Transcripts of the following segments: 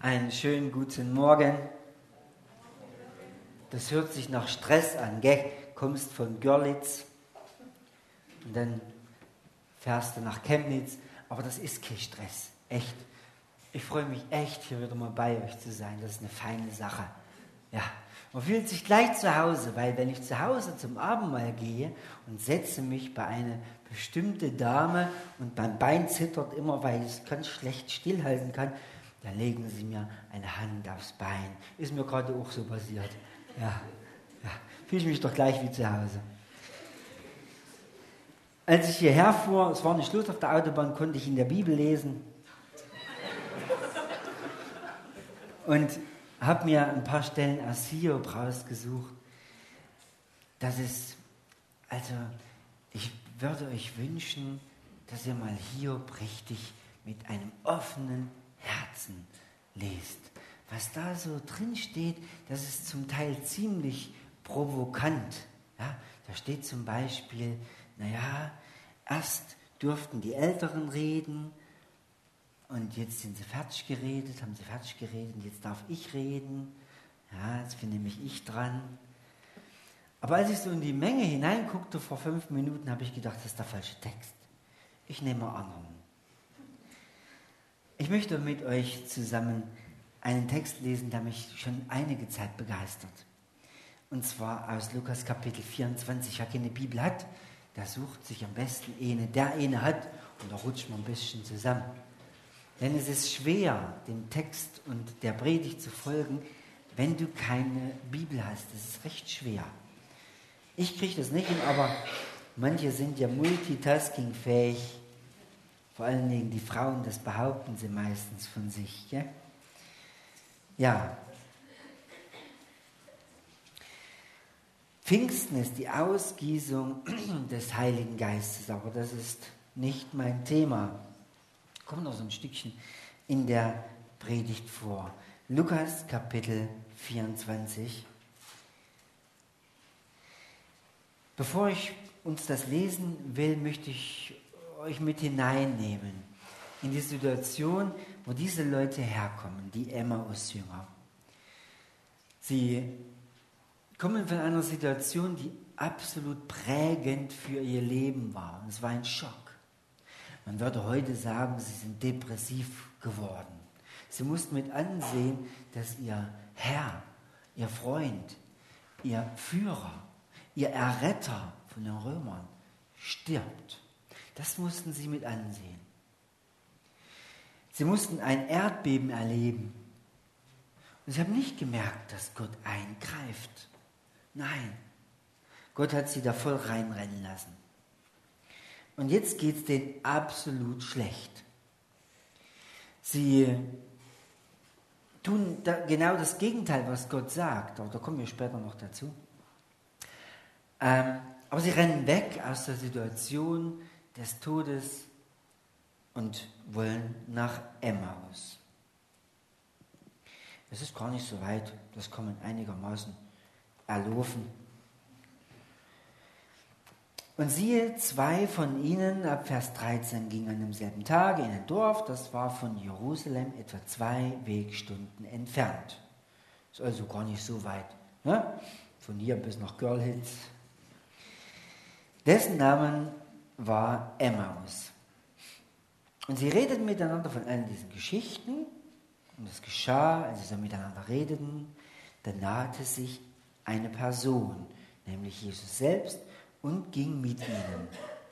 Einen schönen guten Morgen. Das hört sich nach Stress an, gell? Kommst von Görlitz und dann fährst du nach Chemnitz. Aber das ist kein Stress, echt. Ich freue mich echt, hier wieder mal bei euch zu sein. Das ist eine feine Sache. Ja, man fühlt sich gleich zu Hause, weil wenn ich zu Hause zum Abendmahl gehe und setze mich bei einer bestimmten Dame und mein Bein zittert immer, weil ich es ganz schlecht stillhalten kann, dann legen sie mir eine Hand aufs Bein. Ist mir gerade auch so passiert. Ja, fühle ich mich doch gleich wie zu Hause. Als ich hierher fuhr, es war nicht Schluss auf der Autobahn, konnte ich in der Bibel lesen und habe mir ein paar Stellen aus Hiob rausgesucht. Das ist, also ich würde euch wünschen, dass ihr mal Hiob richtig mit einem offenen Herzen lest. Was da so drin steht, das ist zum Teil ziemlich provokant. Ja, da steht zum Beispiel, erst durften die Älteren reden und jetzt sind sie fertig geredet, haben sie fertig geredet und jetzt darf ich reden. Ja, jetzt bin nämlich ich dran. Aber als ich so in die Menge hineinguckte vor 5 Minuten, habe ich gedacht, das ist der falsche Text. Ich nehme mal anderen. Ich möchte mit euch zusammen einen Text lesen, der mich schon einige Zeit begeistert. Und zwar aus Lukas Kapitel 24. Wer keine Bibel hat, der sucht sich am besten eine, der eine hat, und da rutscht man ein bisschen zusammen. Denn es ist schwer, dem Text und der Predigt zu folgen, wenn du keine Bibel hast. Das ist recht schwer. Ich kriege das nicht hin, aber manche sind ja multitaskingfähig. Vor allen Dingen die Frauen, das behaupten sie meistens von sich. Ja? Ja. Pfingsten ist die Ausgießung des Heiligen Geistes, aber das ist nicht mein Thema. Kommt noch so ein Stückchen in der Predigt vor. Lukas Kapitel 24. Bevor ich uns das lesen will, möchte ich euch mit hineinnehmen in die Situation, wo diese Leute herkommen, die Emmaus-Jünger. Sie kommen von einer Situation, die absolut prägend für ihr Leben war. Und es war ein Schock. Man würde heute sagen, sie sind depressiv geworden. Sie mussten mit ansehen, dass ihr Herr, ihr Freund, ihr Führer, ihr Erretter von den Römern stirbt. Das mussten sie mit ansehen. Sie mussten ein Erdbeben erleben. Und sie haben nicht gemerkt, dass Gott eingreift. Nein, Gott hat sie da voll reinrennen lassen. Und jetzt geht es denen absolut schlecht. Sie tun genau das Gegenteil, was Gott sagt. Aber da kommen wir später noch dazu. Aber sie rennen weg aus der Situation des Todes und wollen nach Emmaus. Es ist gar nicht so weit, das kann man einigermaßen erlaufen. Und siehe, 2 von ihnen, ab Vers 13, gingen an demselben Tag in ein Dorf, das war von Jerusalem etwa 2 Wegstunden entfernt. Ist also gar nicht so weit, ne? Von hier bis nach Görlitz. Dessen Name war Emmaus. Und sie redeten miteinander von allen diesen Geschichten. Und es geschah, als sie so miteinander redeten, da nahte sich eine Person, nämlich Jesus selbst, und ging mit ihnen.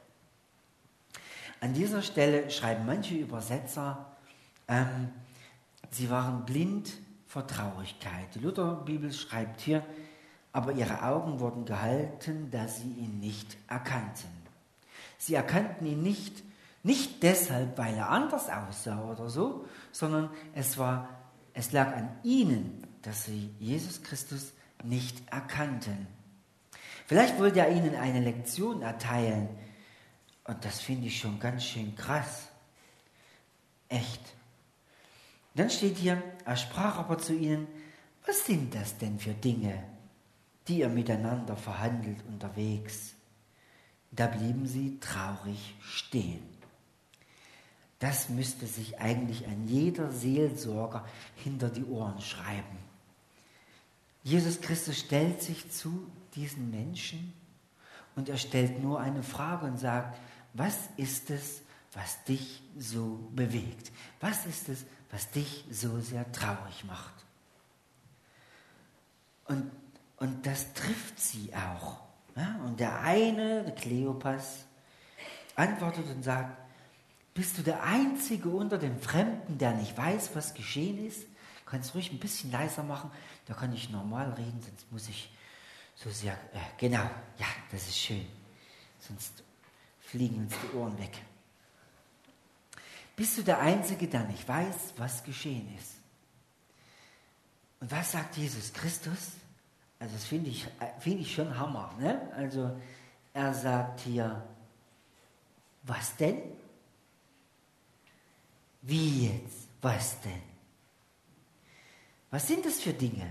An dieser Stelle schreiben manche Übersetzer, sie waren blind vor Traurigkeit. Die Lutherbibel schreibt hier, aber ihre Augen wurden gehalten, da sie ihn nicht erkannten. Sie erkannten ihn nicht deshalb, weil er anders aussah oder so, sondern es lag an ihnen, dass sie Jesus Christus nicht erkannten. Vielleicht wollte er ihnen eine Lektion erteilen. Und das finde ich schon ganz schön krass. Echt. Dann steht hier, er sprach aber zu ihnen, was sind das denn für Dinge, die ihr miteinander verhandelt unterwegs? Da blieben sie traurig stehen. das müsste sich eigentlich ein jeder Seelsorger hinter die Ohren schreiben. Jesus Christus stellt sich zu diesen Menschen und er stellt nur eine Frage und sagt, was ist es, was dich so bewegt? Was ist es, was dich so sehr traurig macht? Und das trifft sie auch. Ja? Und der eine, der Kleopas, antwortet und sagt, bist du der Einzige unter den Fremden, der nicht weiß, was geschehen ist? Du kannst ruhig ein bisschen leiser machen, da kann ich normal reden, sonst muss ich so sehr, genau, ja, das ist schön, sonst fliegen uns die Ohren weg. Bist du der Einzige, der nicht weiß, was geschehen ist? Und was sagt Jesus Christus? Also das finde ich schon Hammer. Ne? Also er sagt hier, was denn? Wie jetzt? Was denn? Was sind das für Dinge?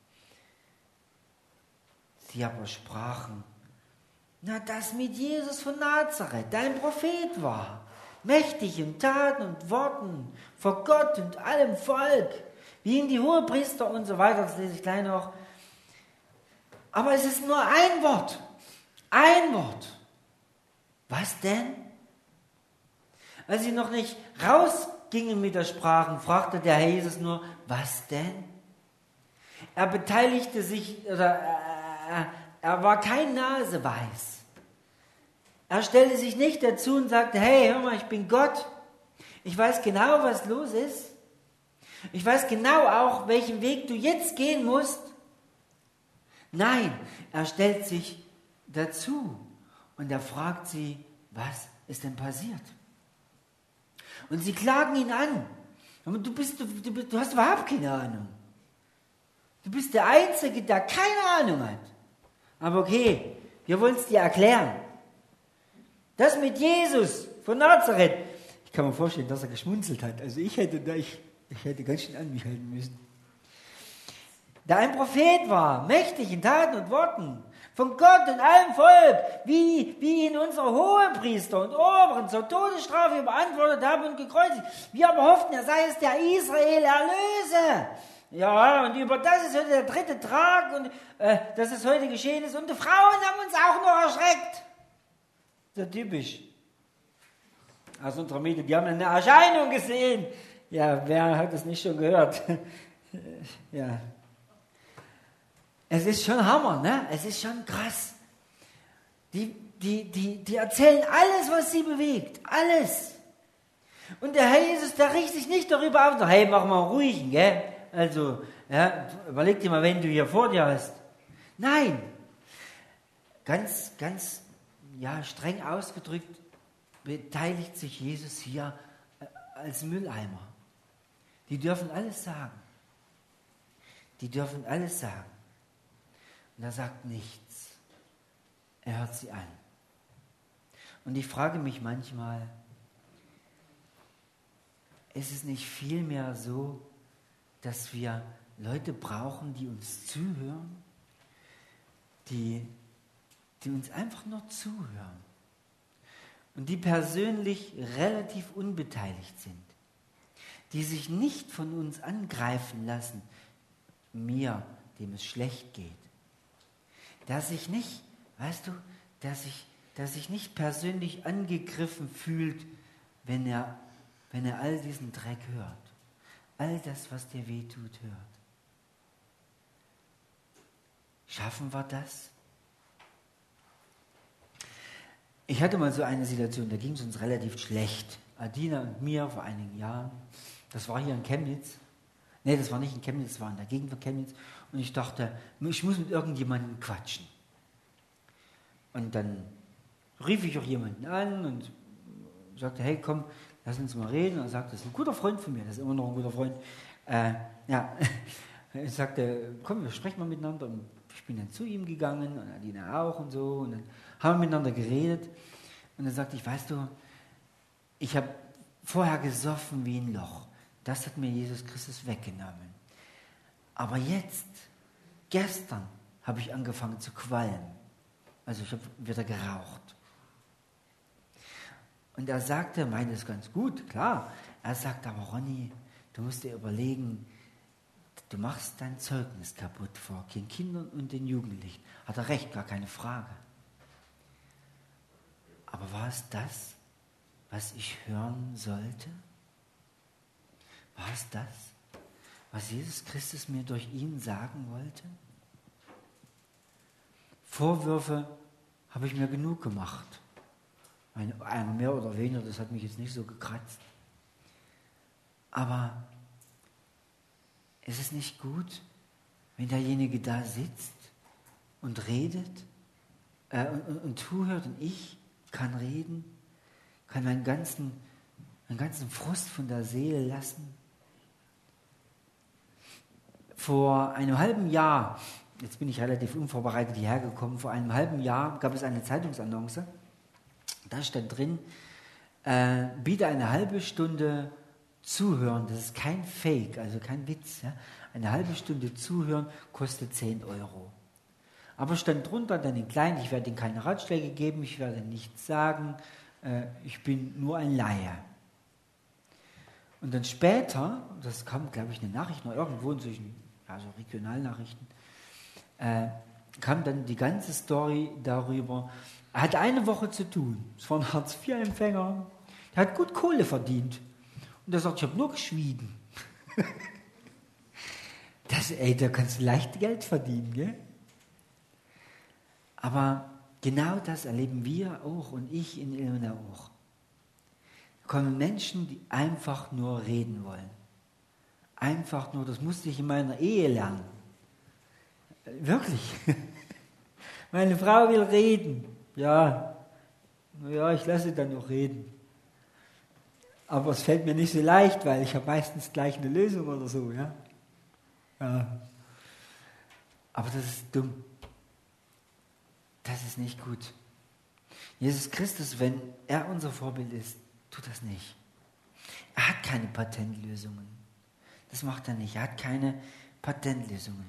Sie aber sprachen, na, das mit Jesus von Nazareth, dein Prophet war, mächtig in Taten und Worten, vor Gott und allem Volk, wie ihm die Hohepriester und so weiter, das lese ich gleich noch. Aber es ist nur ein Wort. Ein Wort. Was denn? Als sie noch nicht rausgingen mit der Sprache, fragte der Herr Jesus nur, was denn? Er beteiligte sich, oder er war kein Naseweiß. Er stellte sich nicht dazu und sagte, hey, hör mal, ich bin Gott. Ich weiß genau, was los ist. Ich weiß genau auch, welchen Weg du jetzt gehen musst. Nein, er stellt sich dazu und er fragt sie, was ist denn passiert? Und sie klagen ihn an. Du hast überhaupt keine Ahnung. Du bist der Einzige, der keine Ahnung hat. Aber okay, wir wollen es dir erklären. Das mit Jesus von Nazareth. Ich kann mir vorstellen, dass er geschmunzelt hat. Also ich hätte ganz schön an mich halten müssen. Da ein Prophet war, mächtig in Taten und Worten, von Gott und allem Volk, wie ihn unsere Hohepriester und Oberen zur Todesstrafe überantwortet haben und gekreuzigt. Wir aber hofften, er sei es, der Israel erlöse. Ja, und über das ist heute der dritte Tag, und dass es heute geschehen ist. Und die Frauen haben uns auch noch erschreckt. So typisch. Aus unserer Mitte, die haben eine Erscheinung gesehen. Ja, wer hat es nicht schon gehört? Ja. Es ist schon Hammer, ne? Es ist schon krass. Die erzählen alles, was sie bewegt. Alles. Und der Herr Jesus, der riecht sich nicht darüber auf. Hey, mach mal ruhig, gell? Also, ja, überleg dir mal, wenn du hier vor dir hast. Nein. Ganz, ja, streng ausgedrückt, beteiligt sich Jesus hier als Mülleimer. Die dürfen alles sagen. Die dürfen alles sagen. Und er sagt nichts. Er hört sie an. Und ich frage mich manchmal, ist es nicht vielmehr so, dass wir Leute brauchen, die uns zuhören, die uns einfach nur zuhören und die persönlich relativ unbeteiligt sind, die sich nicht von uns angreifen lassen, mir, dem es schlecht geht, dass sich nicht, weißt du, dass sich nicht persönlich angegriffen fühlt, wenn er all diesen Dreck hört, all das, was dir weh tut, hört. Schaffen wir das? Ich hatte mal so eine Situation, da ging es uns relativ schlecht. Adina und mir vor einigen Jahren. Das war hier in Chemnitz. Nee, das war nicht in Chemnitz, das war in der Gegend von Chemnitz. Und ich dachte, ich muss mit irgendjemandem quatschen. Und dann rief ich auch jemanden an und sagte, hey, komm, lass uns mal reden. Und er sagte, das ist ein guter Freund von mir, das ist immer noch ein guter Freund. Ja, ich sagte, komm, wir sprechen mal miteinander. Und ich bin dann zu ihm gegangen und Adina auch und so. Und dann haben wir miteinander geredet. Und dann sagte ich, weißt du, ich habe vorher gesoffen wie ein Loch. Das hat mir Jesus Christus weggenommen. Aber jetzt, gestern, habe ich angefangen zu qualmen. Also ich habe wieder geraucht. Und er sagte, meint es ganz gut, klar. Er sagt aber, Ronny, du musst dir überlegen, du machst dein Zeugnis kaputt vor den Kindern und den Jugendlichen. Hat er recht, gar keine Frage. Aber war es das, was ich hören sollte? War es das, was Jesus Christus mir durch ihn sagen wollte? Vorwürfe habe ich mir genug gemacht. Einer mehr oder weniger, das hat mich jetzt nicht so gekratzt. Aber ist es nicht gut, wenn derjenige da sitzt und redet und zuhört und ich kann reden, kann meinen ganzen Frust von der Seele lassen? Vor einem halben Jahr, jetzt bin ich relativ unvorbereitet hierher gekommen, vor einem halben Jahr gab es eine Zeitungsannonce, da stand drin, biete eine halbe Stunde zuhören, das ist kein Fake, also kein Witz, ja? Eine halbe Stunde zuhören kostet 10 Euro. Aber stand drunter dann in klein, ich werde Ihnen keine Ratschläge geben, ich werde nichts sagen, ich bin nur ein Laie. Und dann später, das kam, glaube ich, eine Nachricht noch irgendwo in solchen, also Regionalnachrichten, kam dann die ganze Story darüber. Er hatte eine Woche zu tun. Es war ein Hartz-IV-Empfänger. Der hat gut Kohle verdient. Und er sagt, ich habe nur geschwiegen. Da kannst du leicht Geld verdienen, gell? Aber genau das erleben wir auch und ich in Ilmenau auch. Da kommen Menschen, die einfach nur reden wollen. Einfach nur, das musste ich in meiner Ehe lernen. Wirklich. Meine Frau will reden. Ja, ich lasse sie dann noch reden. Aber es fällt mir nicht so leicht, weil ich habe meistens gleich eine Lösung oder so. Ja. Aber das ist dumm. Das ist nicht gut. Jesus Christus, wenn er unser Vorbild ist, tut das nicht. Er hat keine Patentlösungen. Das macht er nicht. Er hat keine Patentlösungen.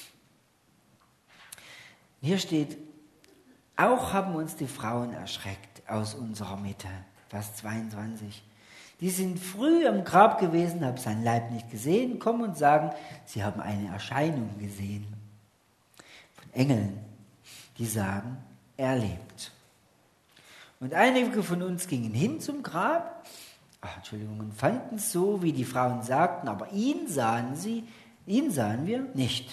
Hier steht, auch haben uns die Frauen erschreckt aus unserer Mitte. Vers 22. Die sind früh am Grab gewesen, haben seinen Leib nicht gesehen, kommen und sagen, sie haben eine Erscheinung gesehen. Von Engeln, die sagen, er lebt. Und einige von uns gingen hin zum Grab, und fanden es so, wie die Frauen sagten, aber ihn sahen wir nicht.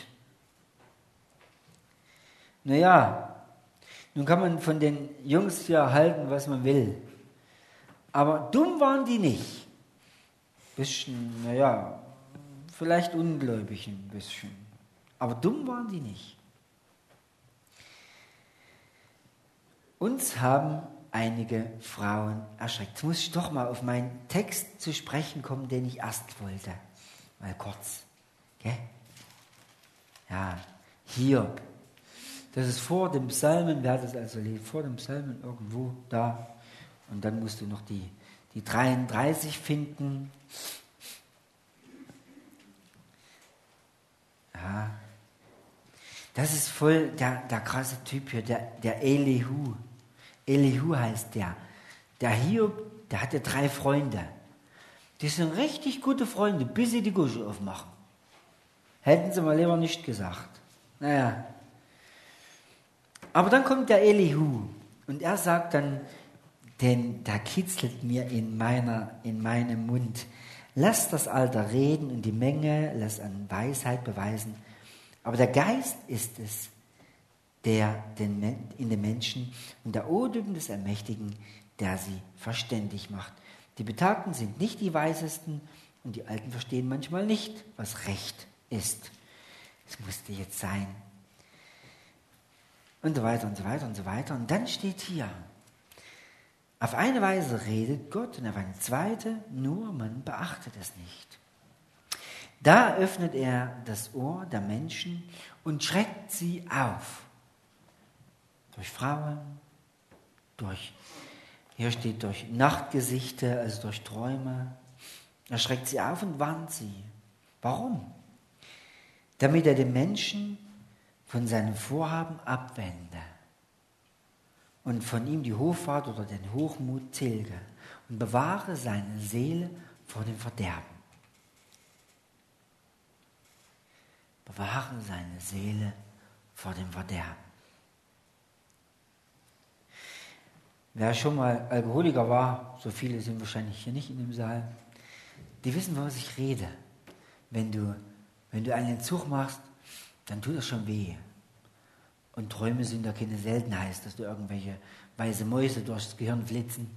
Naja, nun kann man von den Jungs hier halten, was man will. Aber dumm waren die nicht. Bisschen, vielleicht ungläubig ein bisschen. Aber dumm waren die nicht. Uns haben einige Frauen erschreckt. Jetzt muss ich doch mal auf meinen Text zu sprechen kommen, den ich erst wollte. Mal kurz. Okay? Ja, Hiob. Das ist vor dem Psalmen, wer hat das also vor dem Psalmen irgendwo da. Und dann musst du noch die 33 finden. Ja. Das ist voll der krasse Typ hier, der Elihu. Elihu heißt der. Der Hiob, der hatte 3 Freunde. Die sind richtig gute Freunde, bis sie die Gusche aufmachen. Hätten sie mal lieber nicht gesagt. Naja. Aber dann kommt der Elihu und er sagt dann, denn da kitzelt mir in meinem Mund. Lass das Alter reden und die Menge lass an Weisheit beweisen. Aber der Geist ist es, der in den Menschen und der Odem des Ermächtigen, der sie verständig macht. Die Betagten sind nicht die Weisesten und die Alten verstehen manchmal nicht, was Recht ist. Es musste jetzt sein. Und so weiter und so weiter und so weiter. Und dann steht hier, auf eine Weise redet Gott und auf eine zweite, nur man beachtet es nicht. Da öffnet er das Ohr der Menschen und schreckt sie auf. Durch Frauen, hier steht durch Nachtgesichte, also durch Träume. Er schreckt sie auf und warnt sie. Warum? Damit er den Menschen von seinem Vorhaben abwende und von ihm die Hoffart oder den Hochmut tilge. und bewahre seine Seele vor dem Verderben. Bewahre seine Seele vor dem Verderben. Wer schon mal Alkoholiker war, so viele sind wahrscheinlich hier nicht in dem Saal, die wissen, was ich rede. Wenn du einen Entzug machst, dann tut das schon weh. Und Träume sind da keine Seltenheit, dass du irgendwelche weiße Mäuse durchs Gehirn flitzen.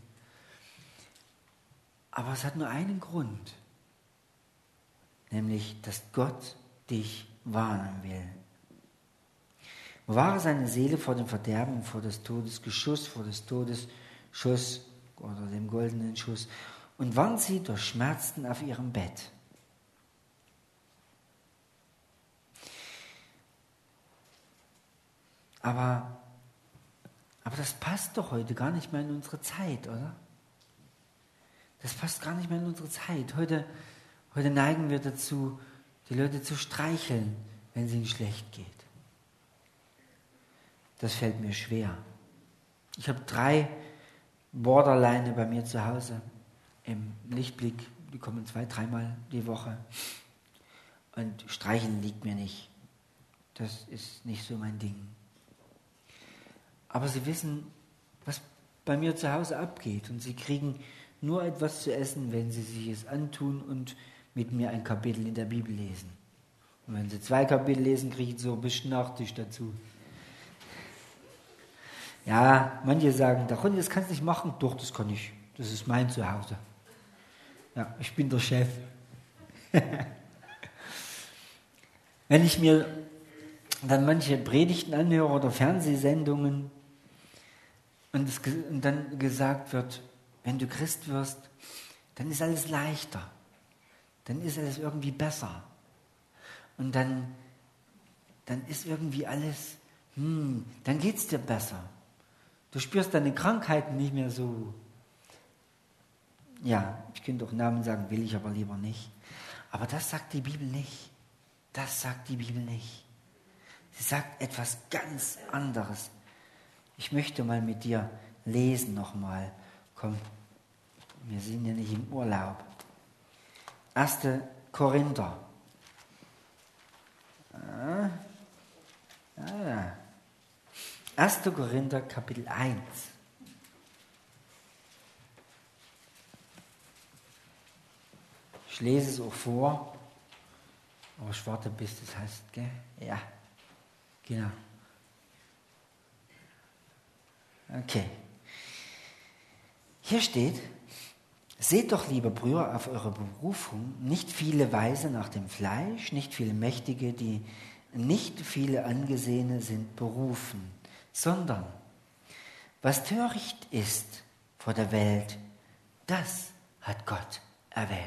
Aber es hat nur einen Grund, nämlich, dass Gott dich warnen will. Bewahre seine Seele vor dem Verderben und vor des Todes Geschuss, vor des Todes Schuss oder dem goldenen Schuss und warnt sie durch Schmerzen auf ihrem Bett. Aber das passt doch heute gar nicht mehr in unsere Zeit, oder? Das passt gar nicht mehr in unsere Zeit. Heute neigen wir dazu, die Leute zu streicheln, wenn es ihnen schlecht geht. Das fällt mir schwer. Ich habe 3 Borderline bei mir zu Hause im Lichtblick. Die kommen 2-3 Mal die Woche. Und streicheln liegt mir nicht. Das ist nicht so mein Ding. Aber sie wissen, was bei mir zu Hause abgeht. Und sie kriegen nur etwas zu essen, wenn sie sich es antun und mit mir ein Kapitel in der Bibel lesen. Und wenn sie 2 Kapitel lesen, kriege ich so ein bisschen Nachtisch dazu. Ja, manche sagen, das kannst du nicht machen. Doch, das kann ich. Das ist mein Zuhause. Ja, ich bin der Chef. Wenn ich mir dann manche Predigten anhöre oder Fernsehsendungen und dann gesagt wird, wenn du Christ wirst, dann ist alles leichter. Dann ist alles irgendwie besser. Und dann ist irgendwie alles, dann geht es dir besser. Du spürst deine Krankheiten nicht mehr so. Ja, ich könnte auch Namen sagen, will ich aber lieber nicht. Aber das sagt die Bibel nicht. Das sagt die Bibel nicht. Sie sagt etwas ganz anderes. Ich möchte mal mit dir lesen nochmal. Komm, wir sind ja nicht im Urlaub. 1. Korinther. 1. Korinther, Kapitel 1. Ich lese es auch vor, aber ich warte, bis das heißt, gell? Ja, genau. Okay. Hier steht, seht doch, liebe Brüder, auf eure Berufung, nicht viele Weise nach dem Fleisch, nicht viele Mächtige, nicht viele Angesehene sind berufen, sondern was töricht ist vor der Welt, das hat Gott erwählt.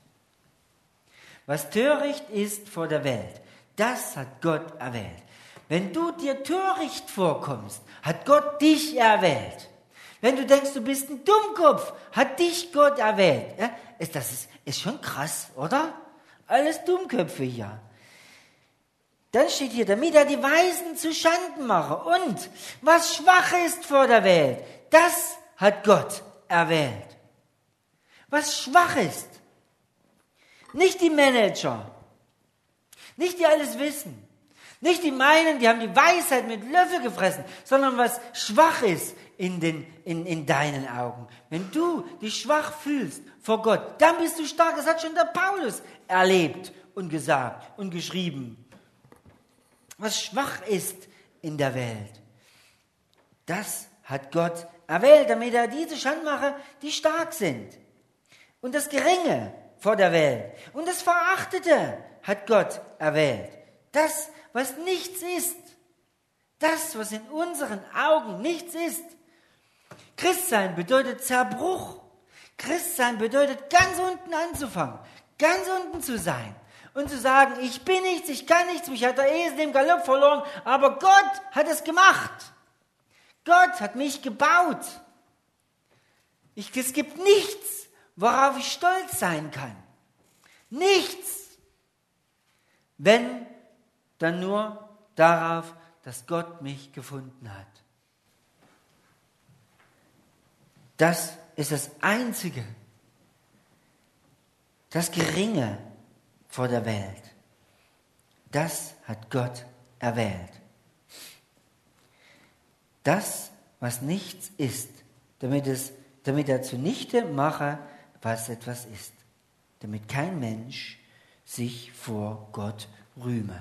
Was töricht ist vor der Welt, das hat Gott erwählt. Wenn du dir töricht vorkommst, hat Gott dich erwählt. Wenn du denkst, du bist ein Dummkopf, hat dich Gott erwählt. Ja, das ist schon krass, oder? Alles Dummköpfe hier. Dann steht hier, damit er die Weisen zu Schanden mache. Und was schwach ist vor der Welt, das hat Gott erwählt. Was schwach ist. Nicht die Manager. Nicht die alles wissen. Nicht die meinen, die haben die Weisheit mit Löffel gefressen, sondern was schwach ist in deinen Augen. Wenn du dich schwach fühlst vor Gott, dann bist du stark. Das hat schon der Paulus erlebt und gesagt und geschrieben. Was schwach ist in der Welt, das hat Gott erwählt, damit er diese Schande mache, die stark sind. Und das Geringe vor der Welt und das Verachtete hat Gott erwählt. Das, was nichts ist, das, was in unseren Augen nichts ist. Christsein bedeutet Zerbruch. Christsein bedeutet, ganz unten anzufangen, ganz unten zu sein und zu sagen, ich bin nichts, ich kann nichts, mich hat der Esel im Galopp verloren, aber Gott hat es gemacht. Gott hat mich gebaut. Es gibt nichts, worauf ich stolz sein kann. Nichts. Wenn, dann nur darauf, dass Gott mich gefunden hat. Das ist das Einzige, das Geringe vor der Welt. Das hat Gott erwählt. Das, was nichts ist, damit er zunichte mache, was etwas ist. Damit kein Mensch sich vor Gott rühme.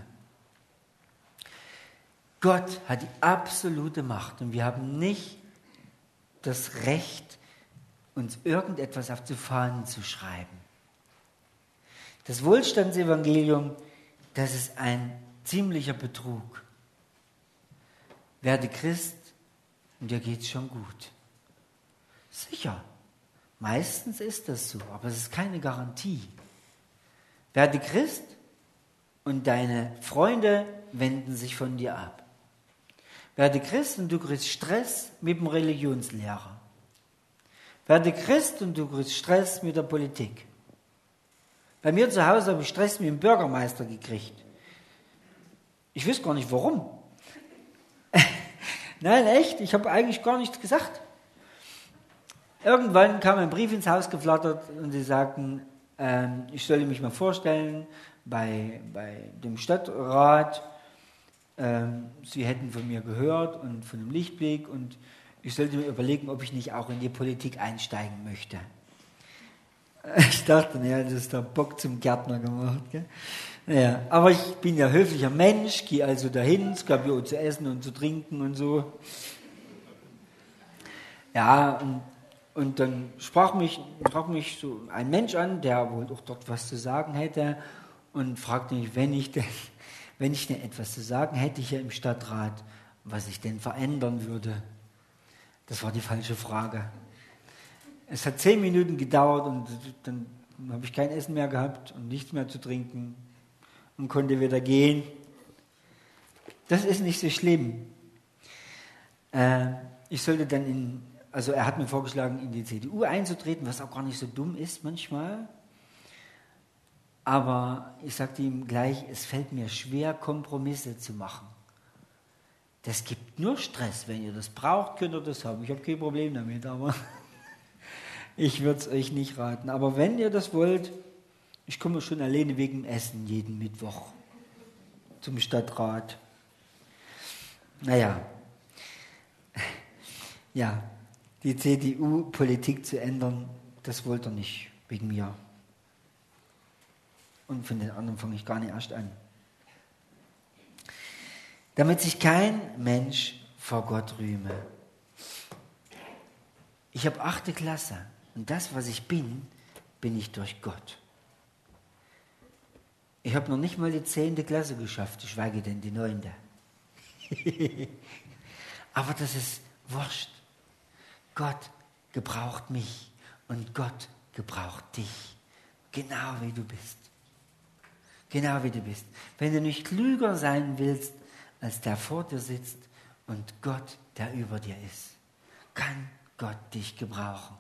Gott hat die absolute Macht und wir haben nicht das Recht, uns irgendetwas auf die Fahnen zu schreiben. Das Wohlstandsevangelium, das ist ein ziemlicher Betrug. Werde Christ und dir geht's schon gut. Sicher, meistens ist das so, aber es ist keine Garantie. Werde Christ und deine Freunde wenden sich von dir ab. Werde Christ und du kriegst Stress mit dem Religionslehrer. Werde Christ und du kriegst Stress mit der Politik. Bei mir zu Hause habe ich Stress mit dem Bürgermeister gekriegt. Ich weiß gar nicht warum. Nein, echt, ich habe eigentlich gar nichts gesagt. Irgendwann kam ein Brief ins Haus geflattert und sie sagten, ich solle mich mal vorstellen bei dem Stadtrat. Sie hätten von mir gehört und von dem Lichtblick und ich sollte mir überlegen, ob ich nicht auch in die Politik einsteigen möchte. Ich dachte, naja, das ist der Bock zum Gärtner gemacht. Gell? Naja, aber ich bin ja höflicher Mensch, gehe also dahin, es gab ja auch zu essen und zu trinken und so. Ja, und dann sprach mich so ein Mensch an, der wohl auch dort was zu sagen hätte und fragte mich, wenn ich denn etwas zu sagen hätte hier im Stadtrat, was ich denn verändern würde. Das war die falsche Frage. Es hat 10 Minuten gedauert und dann habe ich kein Essen mehr gehabt und nichts mehr zu trinken und konnte wieder gehen. Das ist nicht so schlimm. Ich sollte dann er hat mir vorgeschlagen, in die CDU einzutreten, was auch gar nicht so dumm ist manchmal. Aber ich sagte ihm gleich, es fällt mir schwer, Kompromisse zu machen. Das gibt nur Stress. Wenn ihr das braucht, könnt ihr das haben. Ich habe kein Problem damit, aber ich würde es euch nicht raten. Aber wenn ihr das wollt, ich komme schon alleine wegen dem Essen jeden Mittwoch zum Stadtrat. Naja, ja, die CDU-Politik zu ändern, das wollte er nicht wegen mir. Und von den anderen fange ich gar nicht erst an. Damit sich kein Mensch vor Gott rühme. Ich habe 8. Klasse und das, was ich bin, bin ich durch Gott. Ich habe noch nicht mal die 10. Klasse geschafft, geschweige denn die 9. Aber das ist wurscht. Gott gebraucht mich und Gott gebraucht dich, genau wie du bist. Genau wie du bist. Wenn du nicht klüger sein willst, als der vor dir sitzt und Gott, der über dir ist, kann Gott dich gebrauchen.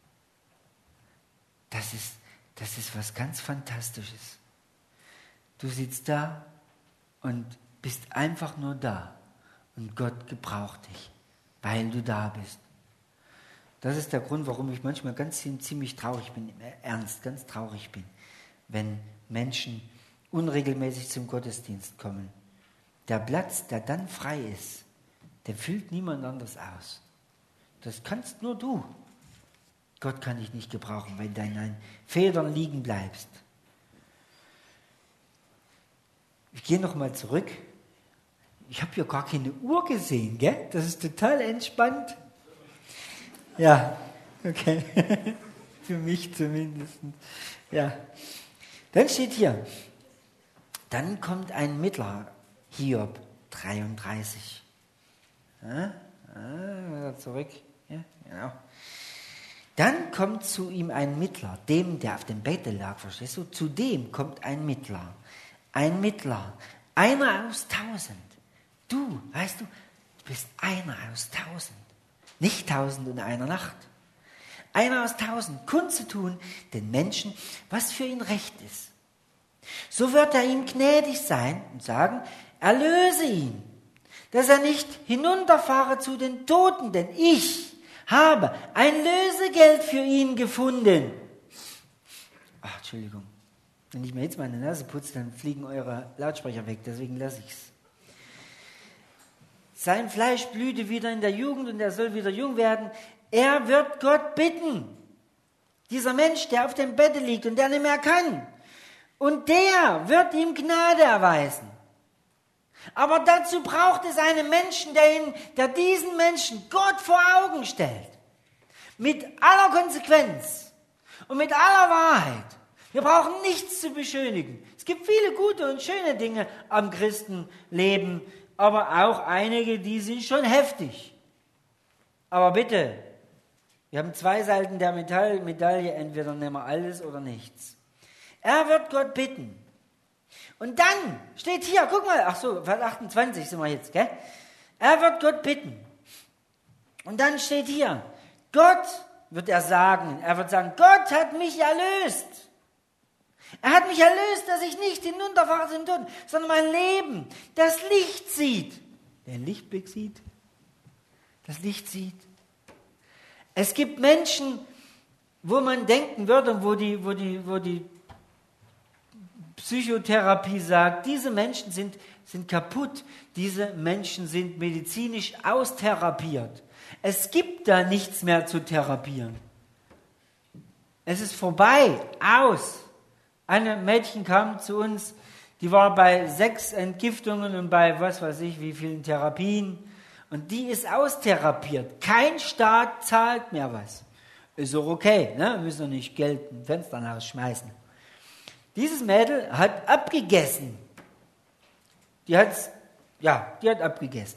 Das ist was ganz Fantastisches. Du sitzt da und bist einfach nur da und Gott gebraucht dich, weil du da bist. Das ist der Grund, warum ich manchmal ziemlich traurig bin, ernst, ganz traurig bin, wenn Menschen unregelmäßig zum Gottesdienst kommen. Der Platz, der dann frei ist, der füllt niemand anders aus. Das kannst nur du. Gott kann dich nicht gebrauchen, weil du in deinen Federn liegen bleibst. Ich gehe nochmal zurück. Ich habe hier gar keine Uhr gesehen, gell? Das ist total entspannt. Ja, okay. Für mich zumindest. Ja. Dann steht hier, dann kommt ein Mittler, Hiob 33. Zurück. Ja, genau. Dann kommt zu ihm ein Mittler, dem, der auf dem Bette lag, verstehst du? Zu dem kommt ein Mittler. Ein Mittler. Einer aus 1000. Du, weißt du bist einer aus 1000. Nicht 1000 in einer Nacht. Einer aus 1000, kundzutun den Menschen, was für ihn recht ist. So wird er ihm gnädig sein und sagen, erlöse ihn, dass er nicht hinunterfahre zu den Toten, denn ich habe ein Lösegeld für ihn gefunden. Ach, Entschuldigung. Wenn ich mir jetzt meine Nase putze, dann fliegen eure Lautsprecher weg, deswegen lasse ich es. Sein Fleisch blühte wieder in der Jugend und er soll wieder jung werden. Er wird Gott bitten. Dieser Mensch, der auf dem Bett liegt und der nicht mehr kann. Und der wird ihm Gnade erweisen. Aber dazu braucht es einen Menschen, der diesen Menschen Gott vor Augen stellt. Mit aller Konsequenz und mit aller Wahrheit. Wir brauchen nichts zu beschönigen. Es gibt viele gute und schöne Dinge am Christenleben, aber auch einige, die sind schon heftig. Aber bitte, wir haben zwei Seiten der Medaille, entweder nehmen wir alles oder nichts. Er wird Gott bitten. Und dann steht hier, guck mal, ach so, Vers 28 sind wir jetzt, gell? Er wird Gott bitten. Und dann steht hier, Gott wird er wird sagen, Gott hat mich erlöst. Er hat mich erlöst, dass ich nicht hinunterfahre zum Tod, sondern mein Leben, das Licht sieht. Den Lichtblick sieht, das Licht sieht. Es gibt Menschen, wo man denken würde, wo die Psychotherapie sagt, diese Menschen sind kaputt, diese Menschen sind medizinisch austherapiert. Es gibt da nichts mehr zu therapieren. Es ist vorbei, aus. Ein Mädchen kam zu uns, die war bei 6 Entgiftungen und bei was weiß ich wie vielen Therapien und die ist austherapiert. Kein Staat zahlt mehr was. Ist auch okay, ne? Wir müssen doch nicht Geld im Fenster rausschmeißen. Dieses Mädel hat abgegessen. Die hat abgegessen.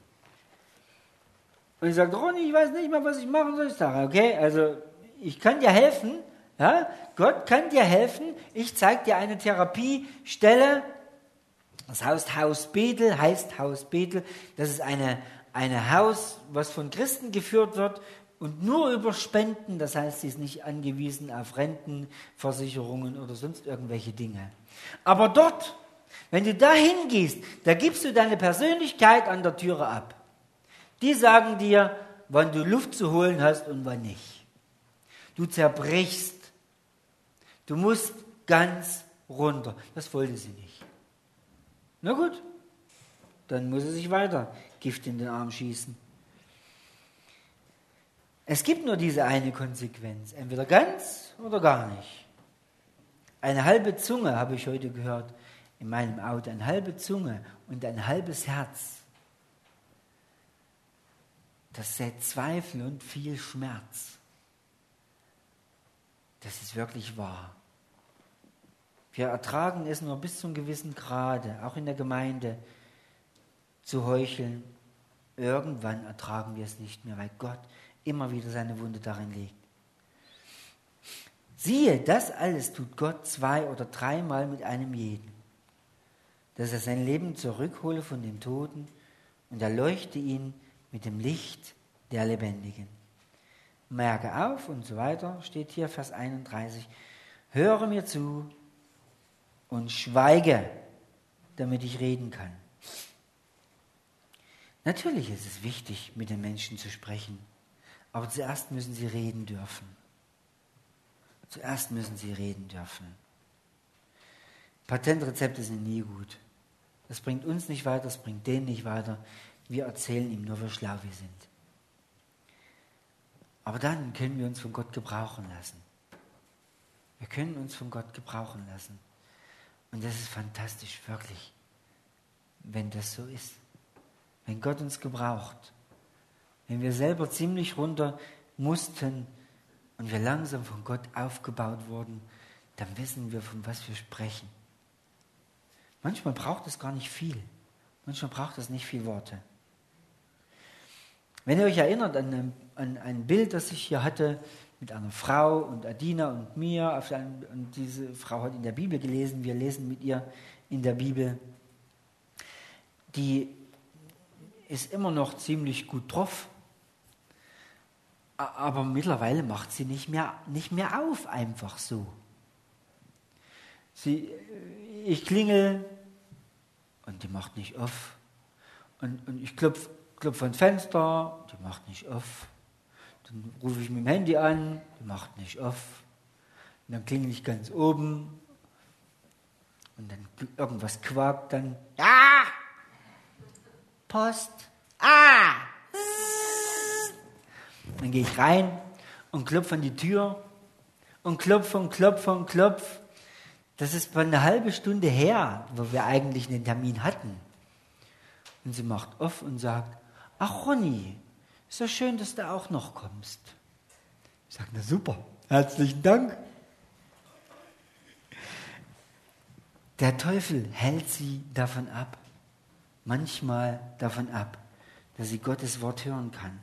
Und ich sagte, Ronny, ich weiß nicht mehr, was ich machen soll. Ich sage, okay, also ich kann dir helfen. Ja? Gott kann dir helfen. Ich zeige dir eine Therapiestelle. Das heißt Haus Bethel. Das ist eine Haus, was von Christen geführt wird und nur über Spenden. Das heißt, sie ist nicht angewiesen auf Rentenversicherungen oder sonst irgendwelche Dinge. Aber dort, wenn du da hingehst, da gibst du deine Persönlichkeit an der Türe ab. Die sagen dir, wann du Luft zu holen hast und wann nicht. Du zerbrichst. Du musst ganz runter. Das wollte sie nicht. Na gut, dann muss sie sich weiter Gift in den Arm schießen. Es gibt nur diese eine Konsequenz. Entweder ganz oder gar nicht. Eine halbe Zunge, habe ich heute gehört in meinem Auto. Eine halbe Zunge und ein halbes Herz. Das sät Zweifel und viel Schmerz. Das ist wirklich wahr. Wir ertragen es nur bis zu einem gewissen Grade, auch in der Gemeinde, zu heucheln. Irgendwann ertragen wir es nicht mehr, weil Gott immer wieder seine Wunde darin legt. Siehe, das alles tut Gott 2 oder 3 Mal mit einem jeden, dass er sein Leben zurückhole von den Toten und erleuchte ihn mit dem Licht der Lebendigen. Merke auf und so weiter, steht hier Vers 31. Höre mir zu und schweige, damit ich reden kann. Natürlich ist es wichtig, mit den Menschen zu sprechen, aber zuerst müssen sie reden dürfen. Patentrezepte sind nie gut. Das bringt uns nicht weiter, das bringt denen nicht weiter. Wir erzählen ihm nur, wie schlau wir sind. Aber dann können wir uns von Gott gebrauchen lassen. Wir können uns von Gott gebrauchen lassen. Und das ist fantastisch, wirklich, wenn das so ist. Wenn Gott uns gebraucht. Wenn wir selber ziemlich runter mussten und wir langsam von Gott aufgebaut wurden, dann wissen wir, von was wir sprechen. Manchmal braucht es gar nicht viel. Manchmal braucht es nicht viel Worte. Wenn ihr euch erinnert an ein Bild, das ich hier hatte, mit einer Frau und Adina und mir, und diese Frau hat in der Bibel gelesen, wir lesen mit ihr in der Bibel, die ist immer noch ziemlich gut drauf, aber mittlerweile macht sie nicht mehr auf, einfach so. Ich klingel und die macht nicht auf. Und ich klopf an Fenster, die macht nicht auf. Dann rufe ich mit dem Handy an, die macht nicht auf. Und dann klingel ich ganz oben und dann irgendwas quakt dann. Ja! Post. Ah! Dann gehe ich rein und klopfe an die Tür und klopfe und klopfe und klopfe. Das ist mal eine halbe Stunde her, wo wir eigentlich einen Termin hatten. Und sie macht auf und sagt, ach Ronny, ist ja schön, dass du auch noch kommst. Ich sage, na super, herzlichen Dank. Der Teufel hält sie davon ab, manchmal davon ab, dass sie Gottes Wort hören kann.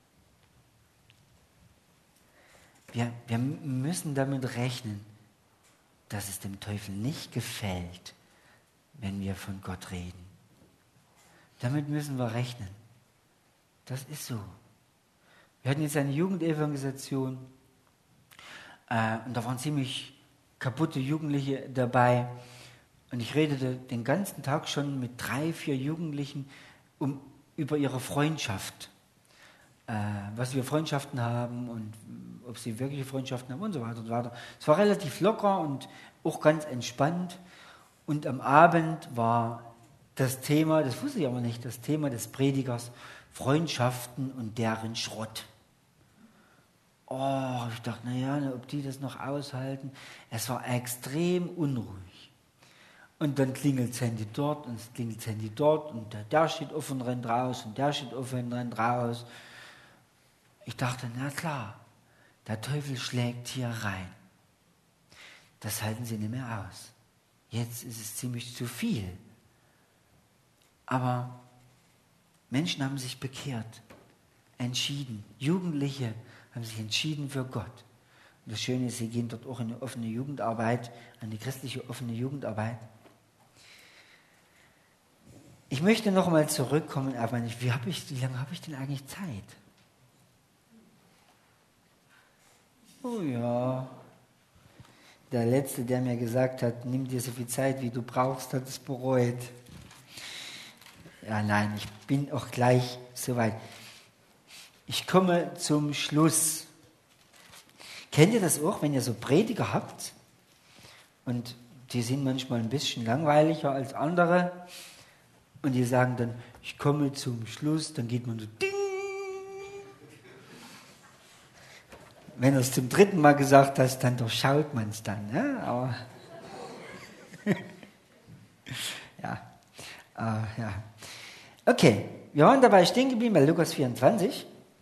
Wir müssen damit rechnen, dass es dem Teufel nicht gefällt, wenn wir von Gott reden. Damit müssen wir rechnen. Das ist so. Wir hatten jetzt eine Jugendevangelisation und da waren ziemlich kaputte Jugendliche dabei. Und ich redete den ganzen Tag schon mit 3, 4 Jugendlichen über ihre Freundschaft. Was wir Freundschaften haben und ob sie wirkliche Freundschaften haben und so weiter und so weiter. Es war relativ locker und auch ganz entspannt. Und am Abend war das Thema, das wusste ich aber nicht, das Thema des Predigers, Freundschaften und deren Schrott. Oh, ich dachte, naja, ob die das noch aushalten. Es war extrem unruhig. Und dann klingelt das Handy dort und es klingelt das Handy dort und der steht auf und rennt raus und der steht auf und rennt raus. Ich dachte, na klar, der Teufel schlägt hier rein. Das halten sie nicht mehr aus. Jetzt ist es ziemlich zu viel. Aber Menschen haben sich bekehrt, entschieden. Jugendliche haben sich entschieden für Gott. Und das Schöne ist, sie gehen dort auch in eine offene Jugendarbeit, eine christliche offene Jugendarbeit. Ich möchte noch mal zurückkommen, aber nicht, wie lange habe ich denn eigentlich Zeit? Oh ja, der Letzte, der mir gesagt hat, nimm dir so viel Zeit, wie du brauchst, hat es bereut. Ja, nein, ich bin auch gleich soweit. Ich komme zum Schluss. Kennt ihr das auch, wenn ihr so Prediger habt? Und die sind manchmal ein bisschen langweiliger als andere. Und die sagen dann, ich komme zum Schluss, dann geht man so ding. Wenn du es zum 3. Mal gesagt hast, dann durchschaut man es dann. Ne? Aber ja. Okay, wir waren dabei stehen geblieben bei Lukas 24.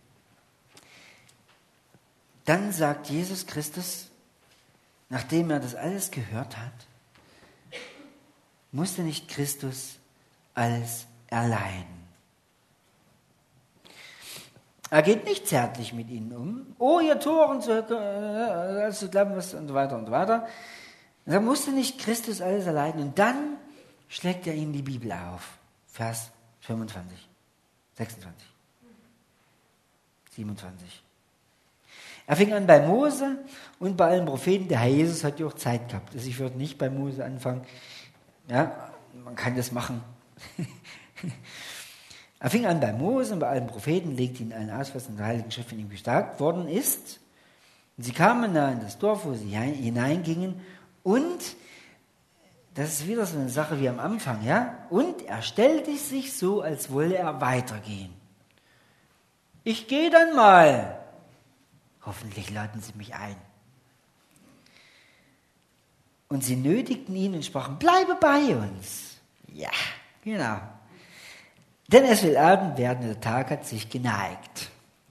Dann sagt Jesus Christus, nachdem er das alles gehört hat, musste nicht Christus alles erleiden. Er geht nicht zärtlich mit ihnen um. Oh, ihr Toren, zu glauben, was und so weiter und so weiter. Er musste nicht Christus alles erleiden. Und dann schlägt er ihnen die Bibel auf. Vers 25, 26, 27. Er fing an bei Mose und bei allen Propheten. Der Herr Jesus hat ja auch Zeit gehabt. Also ich würde nicht bei Mose anfangen. Ja, man kann das machen. Er fing an bei Mose und bei allen Propheten, legte ihnen allen aus, was in der Heiligen Schrift von ihm gesagt worden ist. Und sie kamen nahe in das Dorf, wo sie hineingingen. Und, das ist wieder so eine Sache wie am Anfang, ja? Und er stellte sich so, als wolle er weitergehen. Ich gehe dann mal. Hoffentlich laden sie mich ein. Und sie nötigten ihn und sprachen, bleibe bei uns. Ja, genau. Denn es will Abend werden, der Tag hat sich geneigt.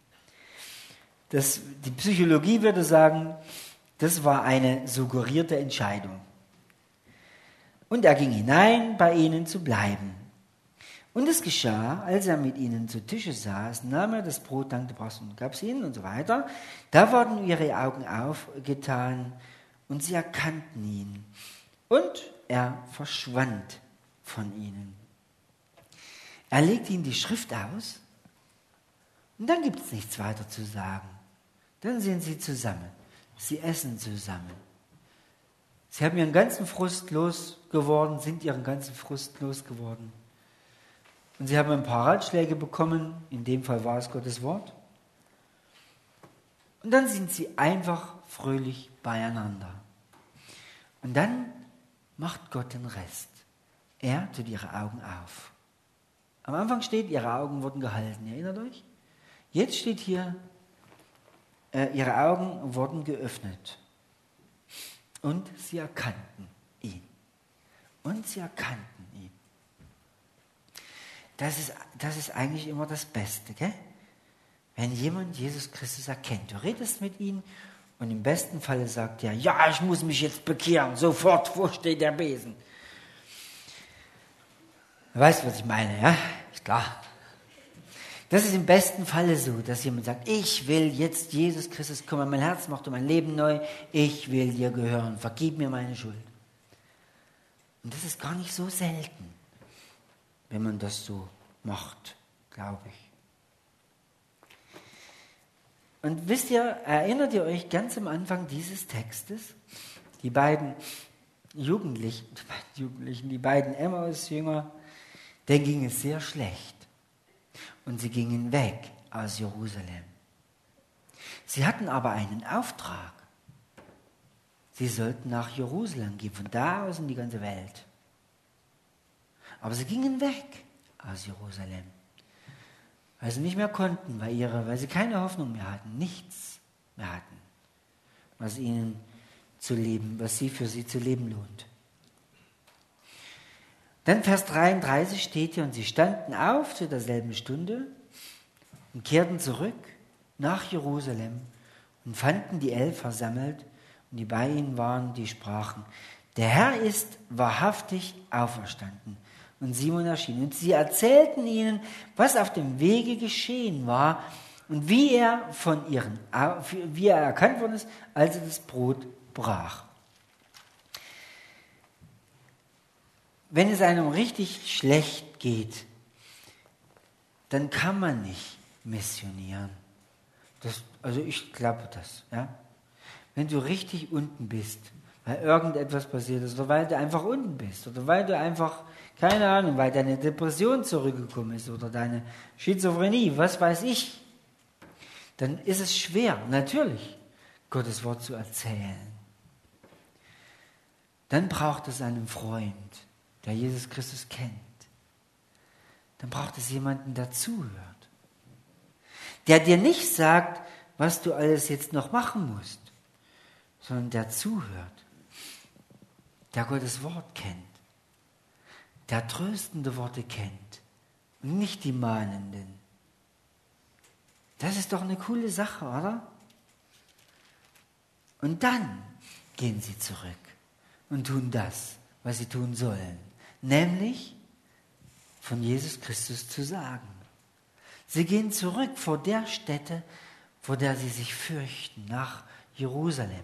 Die Psychologie würde sagen, das war eine suggerierte Entscheidung. Und er ging hinein, bei ihnen zu bleiben. Und es geschah, als er mit ihnen zu Tische saß, nahm er das Brot, dankte, brach und gab es ihnen und so weiter. Da wurden ihre Augen aufgetan und sie erkannten ihn. Und er verschwand von ihnen. Er legt ihnen die Schrift aus und dann gibt es nichts weiter zu sagen. Dann sind sie zusammen. Sie essen zusammen. Sie haben ihren ganzen Frust losgeworden, sind ihren ganzen Frust losgeworden. Und sie haben ein paar Ratschläge bekommen. In dem Fall war es Gottes Wort. Und dann sind sie einfach fröhlich beieinander. Und dann macht Gott den Rest. Er tut ihre Augen auf. Am Anfang steht, ihre Augen wurden gehalten. Erinnert euch? Jetzt steht hier, ihre Augen wurden geöffnet. Und sie erkannten ihn. Und sie erkannten ihn. Das ist eigentlich immer das Beste, gell? Wenn jemand Jesus Christus erkennt. Du redest mit ihm und im besten Falle sagt er, ja, ich muss mich jetzt bekehren, sofort, wo steht der Besen? Du weißt, was ich meine, ja? Ist klar. Das ist im besten Falle so, dass jemand sagt, ich will jetzt Jesus Christus, komm in mein Herz, mach du mein Leben neu, ich will dir gehören, vergib mir meine Schuld. Und das ist gar nicht so selten, wenn man das so macht, glaube ich. Und wisst ihr, erinnert ihr euch ganz am Anfang dieses Textes? Die beiden Jugendlichen, die beiden Emmaus-Jünger, denen ging es sehr schlecht. Und sie gingen weg aus Jerusalem. Sie hatten aber einen Auftrag. Sie sollten nach Jerusalem gehen, von da aus in die ganze Welt. Aber sie gingen weg aus Jerusalem. Weil sie nicht mehr konnten, weil sie keine Hoffnung mehr hatten, nichts mehr hatten, was ihnen zu leben, was für sie zu leben lohnt. Dann Vers 33 steht hier, und sie standen auf zu derselben Stunde und kehrten zurück nach Jerusalem und fanden die 11 versammelt, und die bei ihnen waren, die sprachen, der Herr ist wahrhaftig auferstanden. Und Simon erschien. Und sie erzählten ihnen, was auf dem Wege geschehen war und wie er erkannt worden ist, als er das Brot brach. Wenn es einem richtig schlecht geht, dann kann man nicht missionieren. Also ich glaube das. Ja? Wenn du richtig unten bist, weil irgendetwas passiert ist, oder weil du einfach unten bist, oder weil du einfach, keine Ahnung, weil deine Depression zurückgekommen ist, oder deine Schizophrenie, was weiß ich, dann ist es schwer, natürlich, Gottes Wort zu erzählen. Dann braucht es einen Freund, der Jesus Christus kennt. Dann braucht es jemanden, der zuhört. Der dir nicht sagt, was du alles jetzt noch machen musst, sondern der zuhört. Der Gottes Wort kennt. Der tröstende Worte kennt. Und nicht die mahnenden. Das ist doch eine coole Sache, oder? Und dann gehen sie zurück und tun das, was sie tun sollen. Nämlich von Jesus Christus zu sagen. Sie gehen zurück vor der Stätte, vor der sie sich fürchten, nach Jerusalem.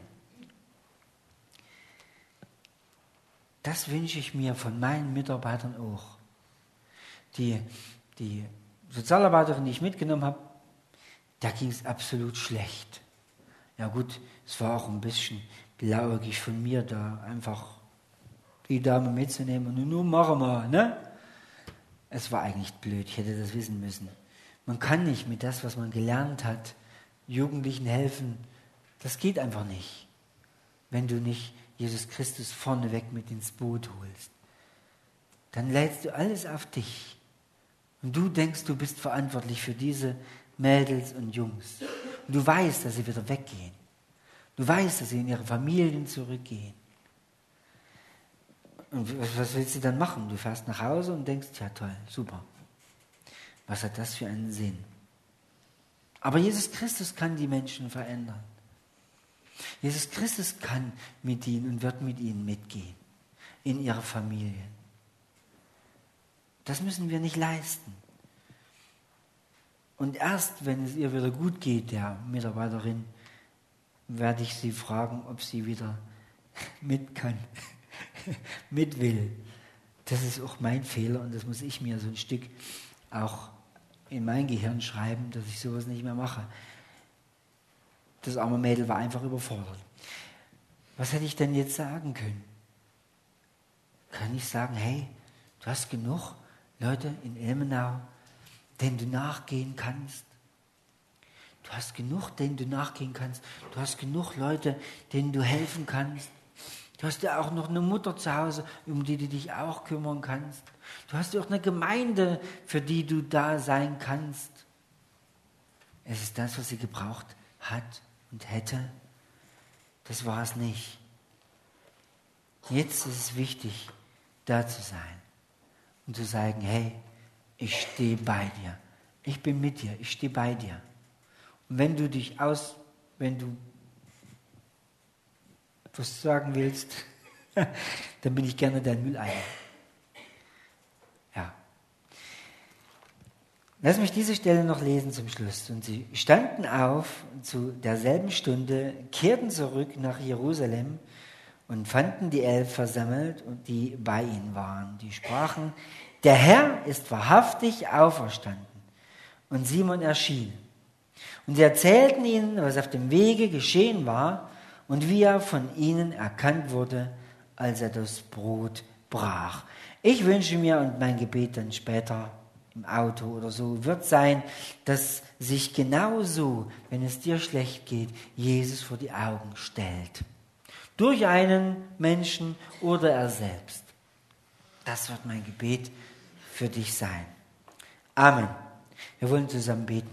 Das wünsche ich mir von meinen Mitarbeitern auch. Die Sozialarbeiterin, die ich mitgenommen habe, da ging es absolut schlecht. Ja gut, es war auch ein bisschen blauäugig von mir, da einfach die Dame mitzunehmen und nun machen wir, ne? Es war eigentlich blöd, ich hätte das wissen müssen. Man kann nicht mit das, was man gelernt hat, Jugendlichen helfen. Das geht einfach nicht, wenn du nicht Jesus Christus vorneweg mit ins Boot holst. Dann lädst du alles auf dich. Und du denkst, du bist verantwortlich für diese Mädels und Jungs. Und du weißt, dass sie wieder weggehen. Du weißt, dass sie in ihre Familien zurückgehen. Und was willst du dann machen? Du fährst nach Hause und denkst, ja toll, super. Was hat das für einen Sinn? Aber Jesus Christus kann die Menschen verändern. Jesus Christus kann mit ihnen und wird mit ihnen mitgehen. In ihre Familien. Das müssen wir nicht leisten. Und erst, wenn es ihr wieder gut geht, der Mitarbeiterin, werde ich sie fragen, ob sie wieder mit kann, mit will. Das ist auch mein Fehler und das muss ich mir so ein Stück auch in mein Gehirn schreiben, dass ich sowas nicht mehr mache. Das arme Mädel war einfach überfordert. Was hätte ich denn jetzt sagen können? Kann ich sagen, hey, du hast genug Leute in Ilmenau, denen du nachgehen kannst? Du hast genug, denen du nachgehen kannst. Du hast genug Leute, denen du helfen kannst. Du hast ja auch noch eine Mutter zu Hause, um die du dich auch kümmern kannst. Du hast ja auch eine Gemeinde, für die du da sein kannst. Es ist das, was sie gebraucht hat und hätte. Das war es nicht. Jetzt ist es wichtig, da zu sein und zu sagen, hey, ich stehe bei dir. Ich bin mit dir, ich stehe bei dir. Und wenn du was sagen willst, dann bin ich gerne dein Mülleimer. Ja. Lass mich diese Stelle noch lesen zum Schluss. Und sie standen auf zu derselben Stunde, kehrten zurück nach Jerusalem und fanden die 11 versammelt, und die bei ihnen waren. Die sprachen, der Herr ist wahrhaftig auferstanden. Und Simon erschien. Und sie erzählten ihnen, was auf dem Wege geschehen war und wie er von ihnen erkannt wurde, als er das Brot brach. Ich wünsche mir, und mein Gebet dann später im Auto oder so, wird sein, dass sich genauso, wenn es dir schlecht geht, Jesus vor die Augen stellt. Durch einen Menschen oder er selbst. Das wird mein Gebet für dich sein. Amen. Wir wollen zusammen beten.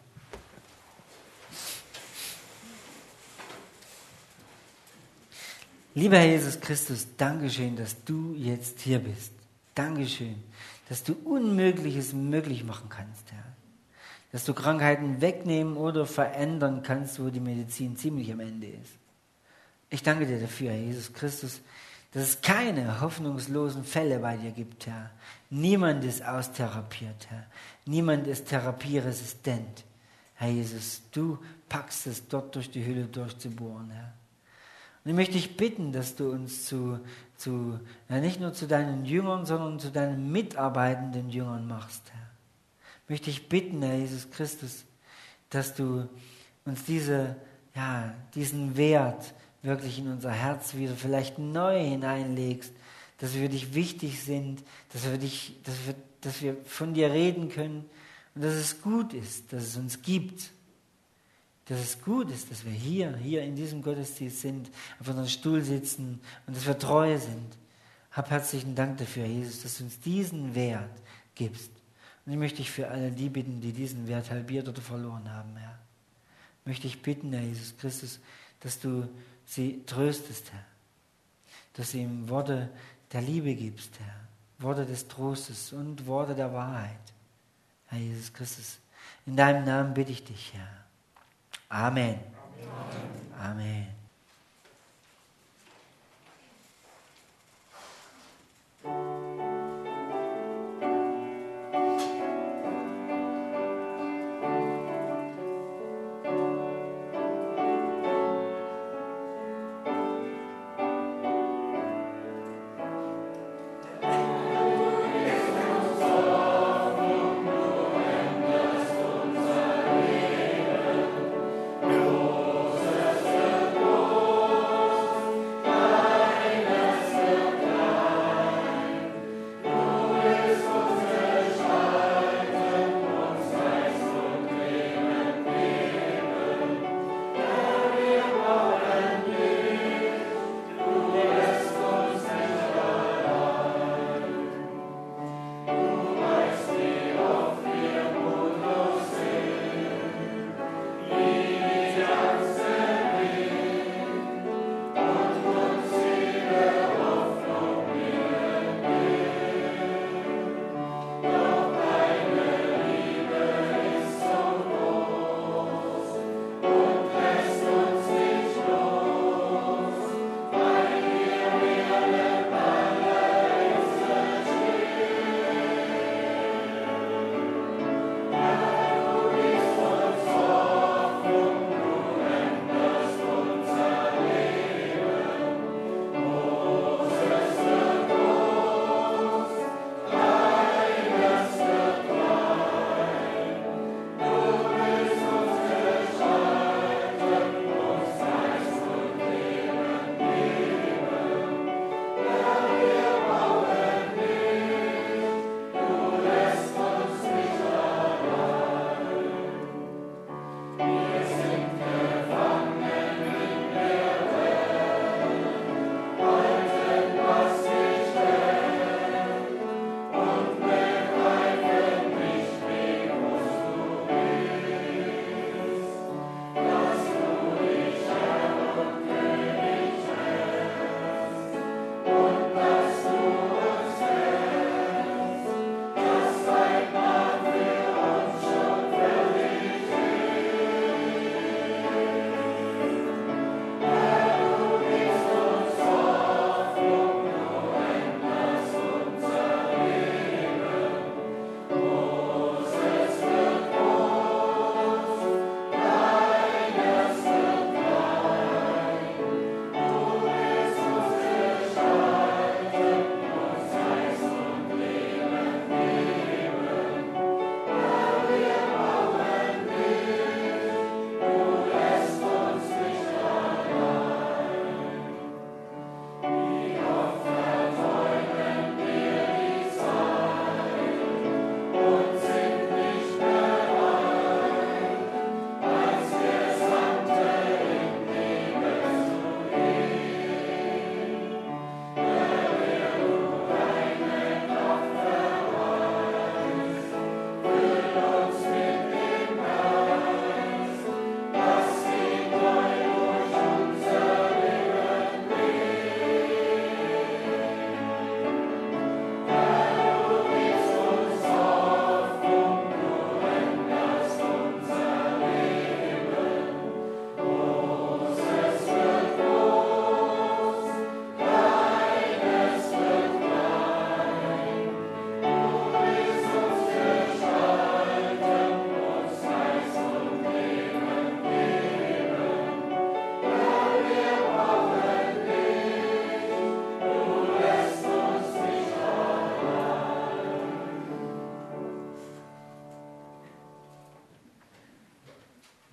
Lieber Herr Jesus Christus, Dankeschön, dass du jetzt hier bist. Dankeschön, dass du Unmögliches möglich machen kannst, Herr. Dass du Krankheiten wegnehmen oder verändern kannst, wo die Medizin ziemlich am Ende ist. Ich danke dir dafür, Herr Jesus Christus, dass es keine hoffnungslosen Fälle bei dir gibt, Herr. Niemand ist austherapiert, Herr. Niemand ist therapieresistent. Herr Jesus, du packst es dort durch die Hülle durchzubohren, Herr. Und ich möchte dich bitten, dass du uns nicht nur zu deinen Jüngern, sondern zu deinen mitarbeitenden Jüngern machst, Herr. Ich möchte dich bitten, Herr Jesus Christus, dass du uns diesen Wert wirklich in unser Herz wieder vielleicht neu hineinlegst, dass wir für dich wichtig sind, dass wir von dir reden können und dass es gut ist, dass es uns gibt. Dass es gut ist, dass wir hier in diesem Gottesdienst sind, auf unserem Stuhl sitzen und dass wir treu sind. Hab herzlichen Dank dafür, Jesus, dass du uns diesen Wert gibst. Und ich möchte dich für alle die bitten, die diesen Wert halbiert oder verloren haben, Herr. Möchte ich bitten, Herr Jesus Christus, dass du sie tröstest, Herr. Dass du ihm Worte der Liebe gibst, Herr. Worte des Trostes und Worte der Wahrheit. Herr Jesus Christus, in deinem Namen bitte ich dich, Herr. Amen. Amen. Amen.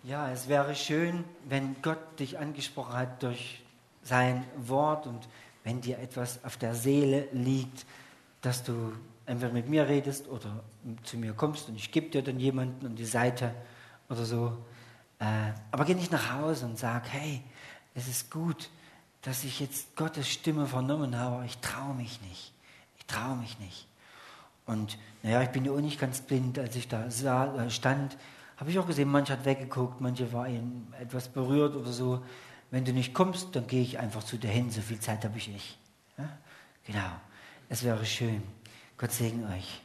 Ja, es wäre schön, wenn Gott dich angesprochen hat durch sein Wort und wenn dir etwas auf der Seele liegt, dass du entweder mit mir redest oder zu mir kommst und ich gebe dir dann jemanden an die Seite oder so. Aber geh nicht nach Hause und sag, hey, es ist gut, dass ich jetzt Gottes Stimme vernommen habe, aber ich traue mich nicht. Ich traue mich nicht. Und naja, ich bin ja auch nicht ganz blind, als ich da stand, habe ich auch gesehen, manche hat weggeguckt, manche war eben etwas berührt oder so. Wenn du nicht kommst, dann gehe ich einfach zu dir hin, so viel Zeit habe ich nicht. Ja? Genau, es wäre schön. Gott segne euch.